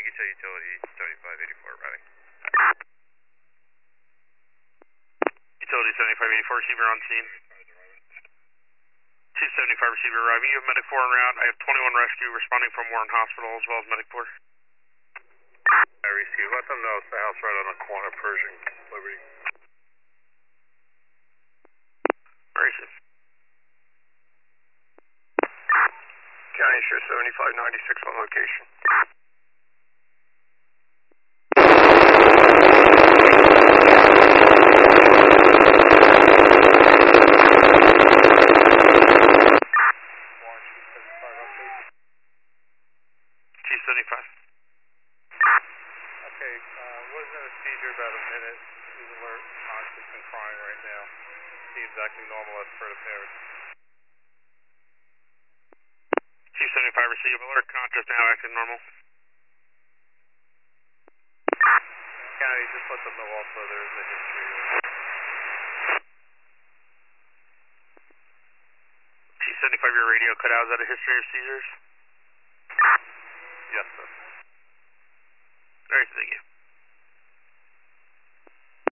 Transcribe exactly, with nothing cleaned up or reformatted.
Utica Utility seventy-five eighty-four routing. Utility seventy-five eighty-four, receiver on scene. two seventy-five receiver arriving. You have Medic four en route. I have twenty-one rescue responding from Warren Hospital as well as Medic four. I receive. Let them know it's the house right on the corner, Pershing, Liberty. Racist. County Sheriff seventy-five ninety-six on location. two seventy-five. Okay, uh, wasn't in a seizure about a minute. He's alert, conscious, and crying right now. Seems acting normal as per the parents. two seventy-five receive, alert, conscious, now acting normal. County, just let them know also there is a history of... two seventy-five, your radio cut out. Is that a history of seizures?